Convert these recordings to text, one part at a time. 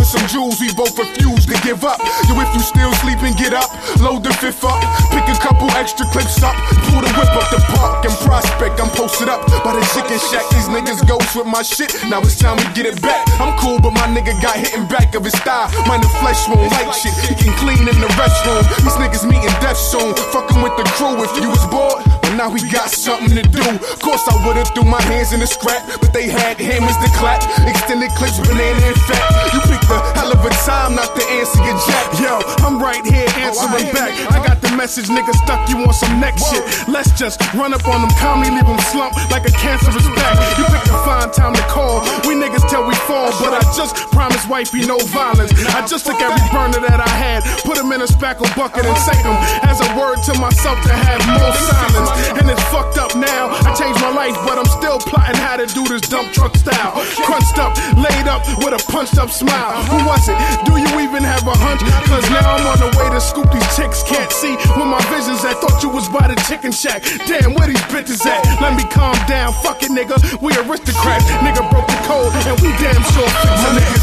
some jewels, we both refuse to give up. Yo, if you still sleeping, get up, load the fifth up, pick a couple extra clips up, pull the whip up the park and prospect. I'm posted up by the chicken shack. These niggas ghost with my shit, now it's time to get it back. I'm cool, but my nigga got hit in back of his thigh. Mind the flesh won't like shit, he can clean in the restroom. These niggas meeting death soon, fucking with the crew if you was bored. But now we got something to do. Of course I would've threw my hands in the scrap, but they had hammers to clap. Extended clips, banana and fat. You picked a hell of a time not to answer your jack. Yo, I'm right here answering back. I got the message, nigga, stuck you on some next shit. Let's just run up on them, calmly leave them slump like a cancerous back. You picked a fine time to call, we niggas till we fall. But I just promised wifey no violence. I just took every burner that I had, put them in a spackle bucket and sank them as a word to myself to have more silence. And it's fucked up now, I changed my life, but I'm still plotting how to do this dump truck style. Crunched up, laid up with a punched up smile. Who was it? Do you even have a hunch? Cause now I'm on the way to scoop these chicks. Can't see with my visions that thought you was by the chicken shack. Damn, where these bitches at? Let me calm down, fuck it nigga, we aristocrats. Nigga broke the code and we damn sure fixin' niggas.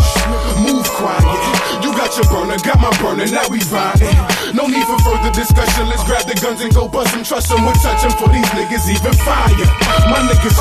Move quiet, you got your burner, got my burner, now we riding. No need for further discussion, let's grab the guns and go bust them. Trust them, we're touching for these niggas, even fire. My niggas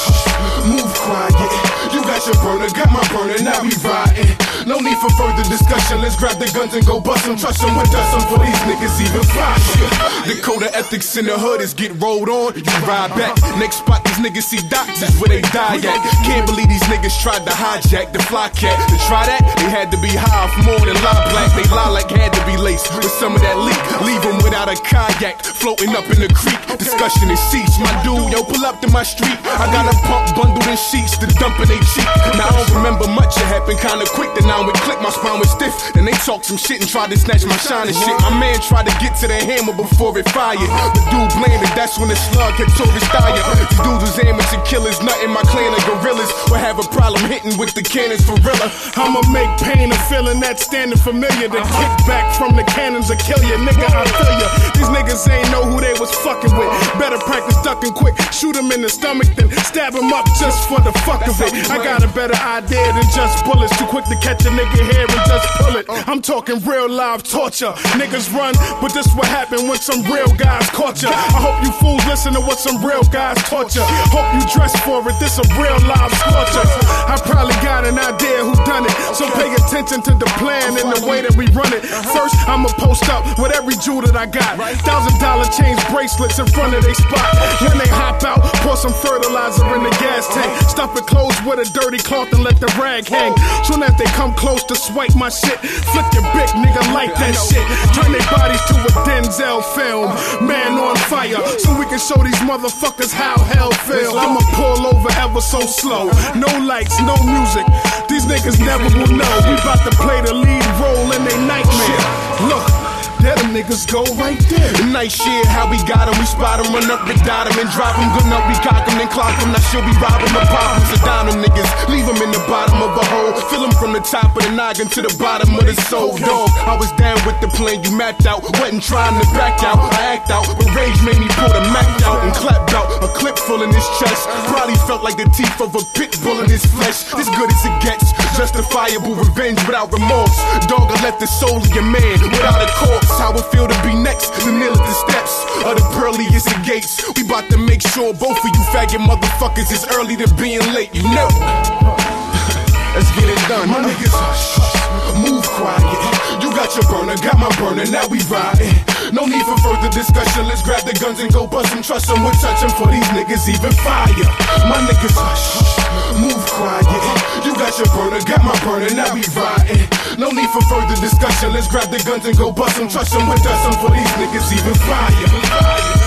move quiet, you got your burner, got my burner, now we riding. No need for further discussion, let's grab the guns and go bust them. Trust them, we're dust them for these niggas, even fire. The code of ethics in the hood is get rolled on, you ride back. Next spot, these niggas see doctors where they die at. Can't believe these niggas tried to hijack the fly cat. To try that, they had to be high for more than lie black. They lie like had to be laced with some of that leak. Leave them without a kayak, floating up in the creek. Discussion is cease, my dude, yo, pull up to my street. I got a pump bundled in sheets to dump in they cheek. Now I don't remember much, it happened kinda quick. Then I would click, my spine was stiff. Then they talked some shit and tried to snatch my shine and shit. My man tried to get to the hammer before it fired. The dude blamed it, that's when the slug had tore his thigh. These dudes was amateur killers, nothing my clan of gorillas would have a problem hitting with the cannons for real. I'ma make pain a feeling that's standing familiar. The kick back from the cannons will kill you, nigga, I feel ya. These niggas ain't know who they was fucking with. Better practice ducking quick, shoot him in the stomach, then stab him up just for the fuck of it. I got a better idea than just bullets, too quick to catch a nigga hair and just pull it. I'm talking real live torture. Niggas run, but this what happened when some real guys caught ya. I hope you fools listen to what some real guys taught ya. Hope you dress for it, this a real live scorcher. I probably got an idea who done it, so pay attention to the plan and the way that we run it. First, I'ma post up with every jewel that I got. $1,000 chains, bracelets in front of they spot. When they hop out, pour some fertilizer in the gas tank. Stuff it closed with a dirty cloth and let the rag hang. Soon as they come close to swipe my shit, flick your big nigga like that shit. Turn their bodies to a Denzel film, man on fire, so we can show these motherfuckers how hell feels. I'ma pull over ever so slow, no lights, no music. These niggas never will know. We bout to play the lead role in their nightmare. Look, there them niggas go right there. Nice shit, how we got them, we spot them, run up and dot them and drop them. Good enough, we cock them and clock them. Now she'll be robbing the pop them, so down them niggas. Leave them in the bottom of a hole, fill them from the top of the noggin to the bottom of the soul. Dog, I was down with the plan you mapped out, wasn't trying to back out. I act out, but rage made me pull the Mac out and clapped out a clip full in his chest. Probably felt like the teeth of a pit bull in his flesh. As good as it gets, justifiable revenge without remorse. Dog, I left the soul of your man without a corpse. How it feel to be next to kneel at the steps of the pearliest of gates. We bout to make sure both of you faggot motherfuckers is early to being late, you know. Let's get it done. My niggas move quiet, you got your burner, got my burner, now we riding. No need for further discussion, let's grab the guns and go bust them. Trust them, we're touching for these niggas, even fire. My niggas move quiet, you got your burner, got my burner, now we riding. No need for further discussion, let's grab the guns and go bust them. Trust them, we're dust them for these niggas, even fire.